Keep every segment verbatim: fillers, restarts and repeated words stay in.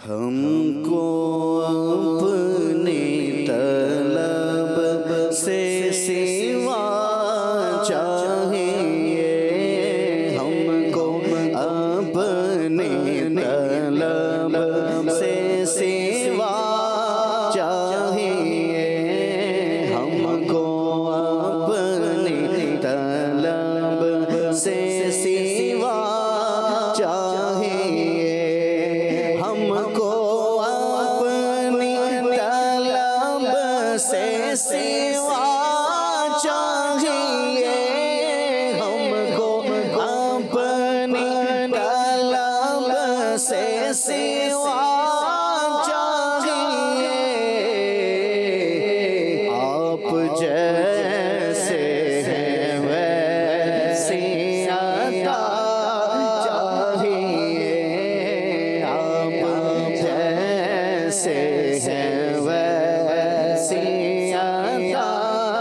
ہم کو اپنی طلب سے سوا چاہیے، ہم کو اپنی طلب سے سوا چاہیے، ہم کو اپنی طلب سے سوا چاہیے، ہم کو اپنی طلب سے سوا چاہیے، ہم کو اپنی طلب سے سوا چاہیے، آپ جیسے ہیں ویسی عطا چاہیے، آپ جیسے ہیں ویسی عطا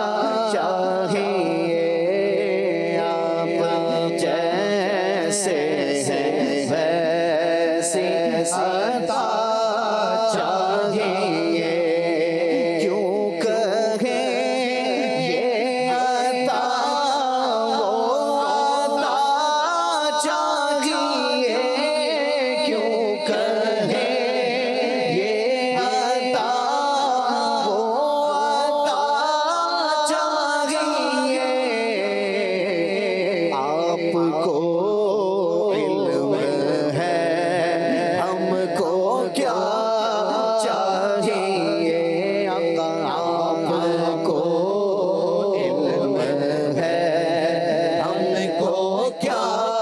چاہیے، آپ جیسے ہیں ویسی عطا چاہیے، کیوں کہیں یہ عطا وہ عطا چاہیے، کیوں کہیں یہ عطا وہ عطا چاہیے، آپ کو علم ہے ہم کو کیا چاہیے، آقا آپ کو علم ہے ہم کو کیا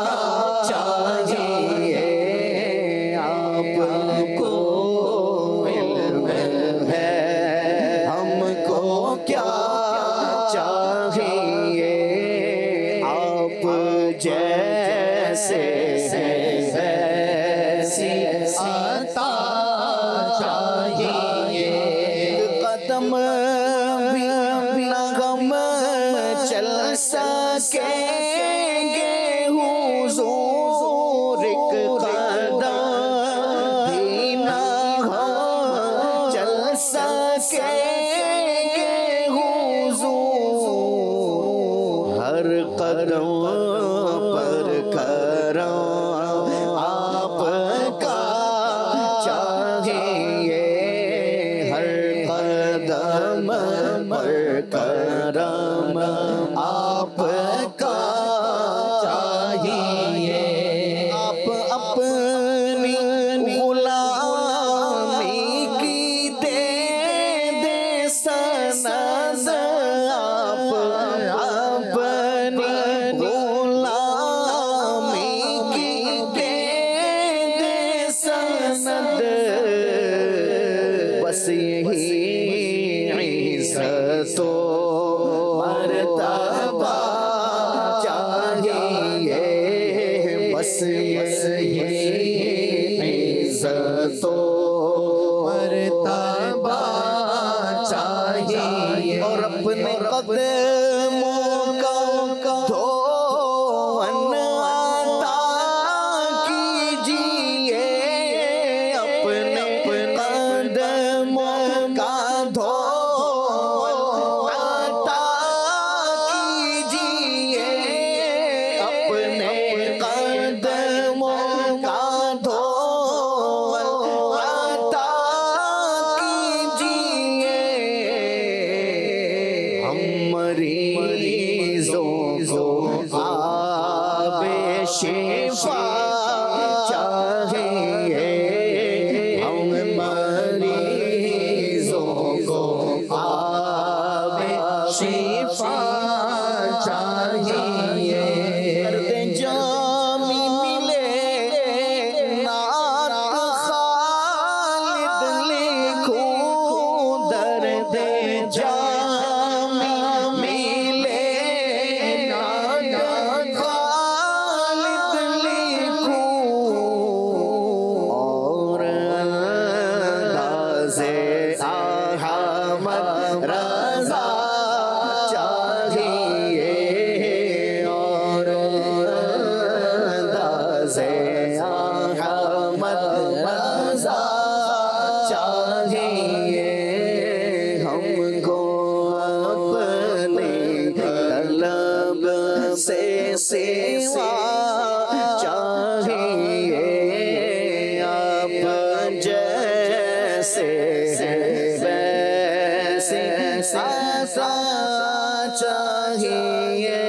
چاہیے، آپ کو علم ہے ہم کو کیا چاہیے، آپ جیسے ہیں ویسی عطا چاہیے، قدم بھی نہ غم چل سکیں گے حضور، ایک قدم بھی نہ غم چل سکیں گے حضور، ہر قدم پر کرم آپ کا چاہیے، ہر قدم پر کرم آپ کا چاہیے، آپ اپنی غلامی کی دے دے سند، آپ اپنی غلامی کی دے دے سند، بس یہی عزت و مرتبہ چاہیے، بس یہی عزت و مرتبہ چاہیے، اور اپنے قدموں کا دھون عطا کیجیے، اپنے قدموں کا دھون عطا کیجیے، اپنے قدموں کا دھون عطا کیجیے، ہم مری سے سوا چاہیے آپ جیسے ویسے آقا چاہیے